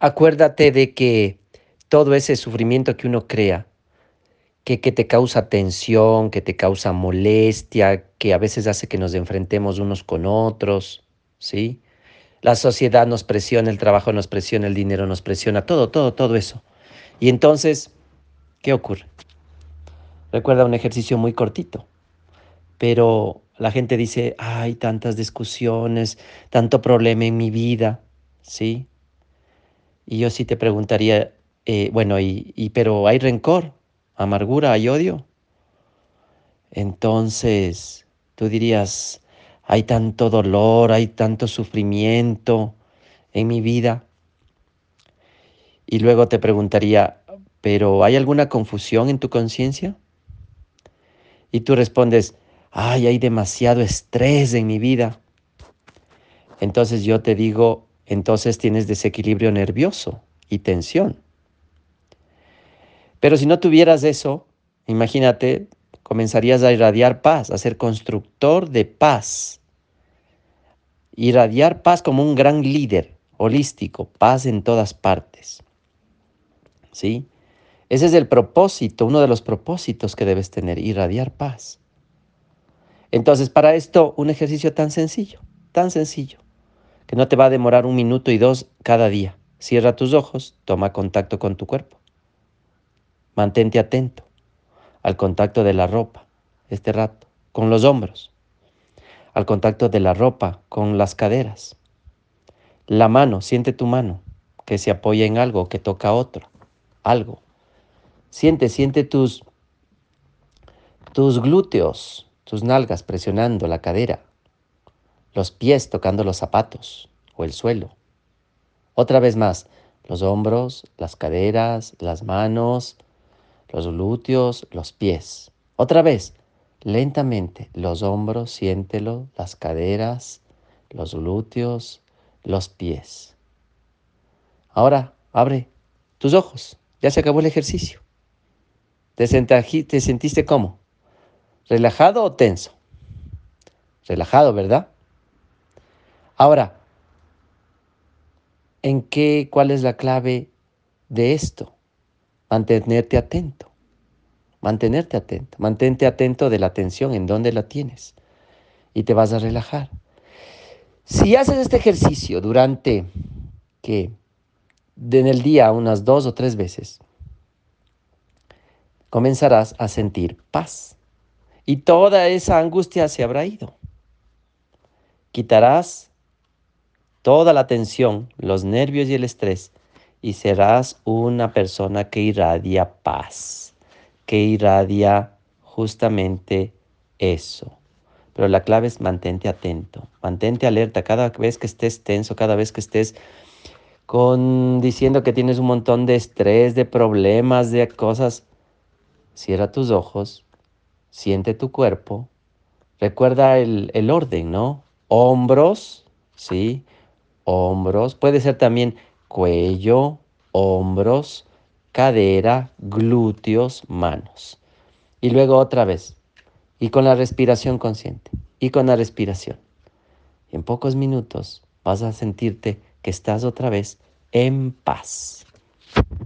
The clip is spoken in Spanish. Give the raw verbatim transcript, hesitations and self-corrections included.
Acuérdate de que todo ese sufrimiento que uno crea, que, que te causa tensión, que te causa molestia, que a veces hace que nos enfrentemos unos con otros, ¿sí? La sociedad nos presiona, el trabajo nos presiona, el dinero nos presiona, todo, todo, todo eso. Y entonces, ¿qué ocurre? Recuerda un ejercicio muy cortito, pero la gente dice, hay tantas discusiones, tanto problema en mi vida, ¿sí? Y yo sí te preguntaría, eh, bueno, y, y pero hay rencor, amargura, hay odio. Entonces, tú dirías, hay tanto dolor, hay tanto sufrimiento en mi vida. Y luego te preguntaría, ¿pero hay alguna confusión en tu conciencia? Y tú respondes, ay, hay demasiado estrés en mi vida. Entonces yo te digo, entonces tienes desequilibrio nervioso y tensión. Pero si no tuvieras eso, imagínate, comenzarías a irradiar paz, a ser constructor de paz. Irradiar paz como un gran líder holístico, paz en todas partes. ¿Sí? Ese es el propósito, uno de los propósitos que debes tener, irradiar paz. Entonces, para esto, un ejercicio tan sencillo, tan sencillo, que no te va a demorar un minuto y dos cada día. Cierra tus ojos, toma contacto con tu cuerpo. Mantente atento al contacto de la ropa, este rato, con los hombros, al contacto de la ropa, con las caderas. La mano, siente tu mano, que se apoya en algo, que toca a otro, algo. Siente, siente tus, tus glúteos, tus nalgas presionando la cadera, los pies tocando los zapatos o el suelo. Otra vez más, los hombros, las caderas, las manos, los glúteos, los pies. Otra vez, lentamente, los hombros, siéntelo, las caderas, los glúteos, los pies. Ahora, abre tus ojos. Ya se acabó el ejercicio. ¿Te, sentaji- te sentiste cómo? ¿Relajado o tenso? Relajado, ¿verdad? Ahora, ¿en qué, cuál es la clave de esto? Mantenerte atento. Mantenerte atento. Mantente atento de la atención, en dónde la tienes. Y te vas a relajar. Si haces este ejercicio durante, ¿qué? De en el día unas dos o tres veces, comenzarás a sentir paz. Y toda esa angustia se habrá ido. Quitarás toda la tensión, los nervios y el estrés, y serás una persona que irradia paz, que irradia justamente eso. Pero la clave es mantente atento, mantente alerta cada vez que estés tenso, cada vez que estés con diciendo que tienes un montón de estrés, de problemas, de cosas. Cierra tus ojos, siente tu cuerpo, recuerda el, el orden, ¿no? Hombros, ¿sí? Hombros, puede ser también cuello, hombros, cadera, glúteos, manos. Y luego otra vez, y con la respiración consciente, y con la respiración. En pocos minutos vas a sentirte que estás otra vez en paz.